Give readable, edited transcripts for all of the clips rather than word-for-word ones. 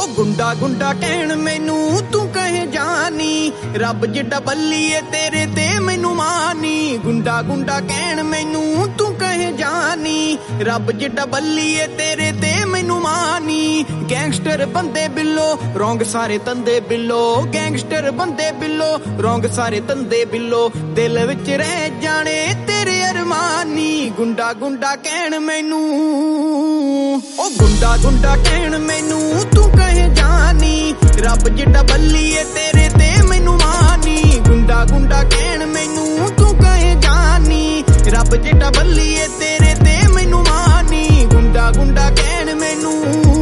ਗੁੰਡਾ ਗੁੰਡਾ ਕਹਿਣ ਮੈਨੂੰ ਤੂੰ ਕਹੇ ਜਾਨੀ, ਰੱਬ ਜਿੱਡਾ ਬੱਲੀਏ ਤੇਰੇ ਤੇ ਮੈਨੂੰ ਮਾਨੀ। ਗੁੰਡਾ ਗੁੰਡਾ ਕਹਿਣ ਮੈਨੂੰ ਤੂੰ ਕਹੇ ਜਾਨੀ, ਰੱਬ ਜਿੱਡਾ ਬੱਲੀਏ ਤੇਰੇ ਤੇ ਮੈਨੂੰ ਮਾਨੀ। ਗੈਂਗਸਟਰ ਬੰਦੇ ਬਿੱਲੋ ਰੌਂਗ ਸਾਰੇ ਤੰਦੇ ਬਿੱਲੋ, ਗੈਂਗਸਟਰ ਬੰਦੇ ਬਿੱਲੋ ਰੌਂਗ ਸਾਰੇ ਤੰਦੇ ਬਿੱਲੋ, ਦਿਲ ਵਿੱਚ ਰਹਿ ਜਾਣੇ ਤੇਰੇ ਅਰਮਾਨੀ। ਗੁੰਡਾ ਗੁੰਡਾ ਕਹਿਣ ਮੈਨੂੰ, ਉਹ ਗੁੰਡਾ ਗੁੰਡਾ ਕਹਿਣ ਮੈਨੂੰ ਤੂੰ ਕਹੇ ਜਾਨੀ, ਰੱਬ ਜਿੱਡਾ ਬੱਲੀਏ ਤੇਰੇ ਤੇ ਮੈਨੂੰ ਮਾਨੀ। ਗੁੰਡਾ ਗੁੰਡਾ ਕਹਿਣ ਮੈਨੂੰ ਤੂੰ ਕਹੇ ਜਾਨੀ, ਰੱਬ ਜਿੱਡਾ ਬੱਲੀਏ ਤੇਰੇ ਤੇ ਮੈਨੂੰ ਮਾਨੀ। ਗੁੰਡਾ ਗੁੰਡਾ ਕਹਿਣ ਮੈਨੂੰ,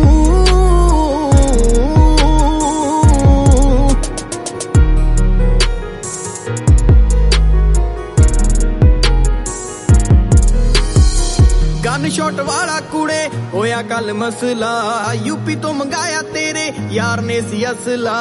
ਗਨ ਸ਼ਾਟ ਵਾਲਾ ਕੁੜੇ ਹੋਇਆ ਕੱਲ ਮਸਲਾ, ਯੂਪੀ ਤੋਂ ਮੰਗਾਇਆ ਤੇਰੇ ਯਾਰ ਨੇ ਸੀ ਅਸਲਾ।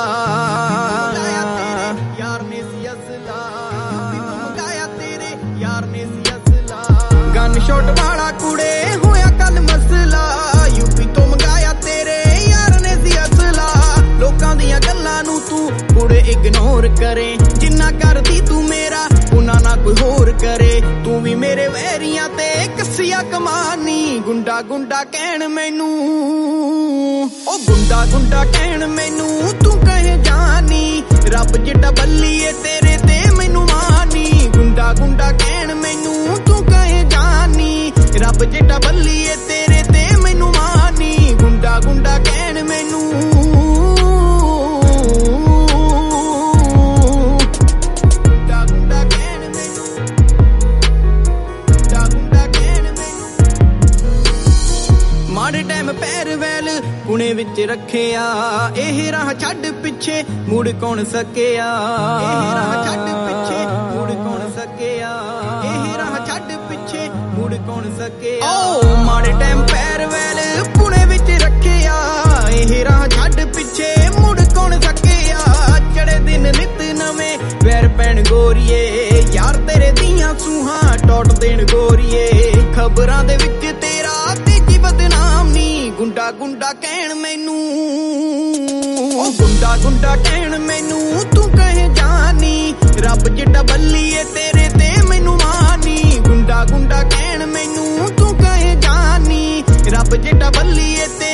ਯਾਰ ਨੇ ਸੀ ਅਸਲਾ, ਯੂਪੀ ਤੋਂ ਮੰਗਾਇਆ ਤੇਰੇ ਯਾਰ ਨੇ ਸੀ ਅਸਲਾ। ਗਨ ਸ਼ਾਟ ਵਾਲਾ ਕੁੜੇ ਹੋਇਆ ਕੱਲ ਮਸਲਾ, ਯੂਪੀ ਤੋਂ ਮੰਗਾਇਆ ਤੇਰੇ ਯਾਰ ਨੇ ਸੀ ਅਸਲਾ। ਲੋਕਾਂ ਦੀਆਂ ਗੱਲਾਂ ਨੂੰ ਤੂੰ ਕੁੜੇ ਇਗਨੋਰ ਕਰੇ, ਜਿੰਨਾ ਕਰਦੀ ਤੂੰ ਮੇਰਾ ਉਹਨਾਂ ਨਾ ਕੋਈ ਹੋਰ ਕਰੇ। ਤੂੰ ਵੀ ਮੇਰੇ ਵੈਰੀਆਂ ਤੇ ਕੱਸਿਆ ਕਮਾਨੀ। ਗੁੰਡਾ ਗੁੰਡਾ ਕਹਿਣ ਮੈਨੂੰ, ਉਹ ਗੁੰਡਾ ਗੁੰਡਾ ਕਹਿਣ ਮੈਨੂੰ ਤੂੰ ਕਹੇ ਜਾਨੀ, ਰੱਬ ਜਿੱਡਾ ਬੱਲੀਏ ਤੇਰੇ ਤੇ ਮੈਨੂੰ ਮਾਨੀ। ਗੁੰਡਾ ਗੁੰਡਾ ਕਹਿਣ ਮੈਨੂੰ ਤੂੰ ਕਹੇ ਜਾਨੀ, ਰੱਬ ਜਿੱਡਾ ਬੱਲੀਏ ਤੇਰੇ ਤੇ ਮੈਨੂੰ ਮਾਨੀ। ਗੁੰਡਾ ਗੁੰਡਾ ਕਹਿਣ ਮੈਨੂੰ, ਮਾੜੇ ਟਾਈਮ ਪੈਰ ਵੈਲ ਪੁਣੇ ਵਿੱਚ ਰੱਖਿਆ, ਇਹ ਰਾਹ ਛੱਡ ਪਿੱਛੇ ਮੁੜ ਕੌਣ ਸਕਿਆ। ਇਹ ਰਾਹ ਛੱਡ ਪਿੱਛੇ ਮੁੜ ਕੌਣ ਸਕਿਆ, ਇਹ ਰਾਹ ਛੱਡ ਪਿੱਛੇ ਮੁੜ ਕੌਣ ਸਕਿਆ। ਓ ਮਾੜੇ ਟਾਈਮ ਪੈਰ ਵੈਲ ਪੁਣੇ ਵਿੱਚ ਰੱਖਿਆ, ਇਹ ਰਾਹ ਛੱਡ ਪਿੱਛੇ ਮੁੜ ਕੌਣ ਸਕਿਆ। ਚੜੇ ਦਿਨ ਨਿਤ ਨਵੇਂ ਵੈਰ ਪੈਣ ਗੋਰੀਏ, ਯਾਰ ਤੇਰੇ ਦੀਆਂ ਸੂਹਾਂ ਟੋਟ ਦੇਣ ਗੋਰੀਏ। ਖਬਰਾਂ ਦੇ ਵਿੱਚ ਤੇਰਾ ਤੇਜੀ ਬਦਨਾਮ ਨੀ। ਗੁੰਡਾ ਗੁੰਡਾ ਕਹਿਣ ਮੈਨੂੰ, ਉਹ ਗੁੰਡਾ ਗੁੰਡਾ ਕਹਿਣ ਮੈਨੂੰ ਤੂੰ ਕਹੇ ਜਾਨੀ, ਰੱਬ ਜਿੱਡਾ ਬੱਲੀਏ ਤੇਰੇ ਤੇ ਮੈਨੂੰ ਮਾਨੀ। ਗੁੰਡਾ ਗੁੰਡਾ ਕਹਿਣ ਮੈਨੂੰ ਤੂੰ ਕਹੇ ਜਾਨੀ, ਰੱਬ ਜਿੱਡਾ ਬੱਲੀਏ ਤੇ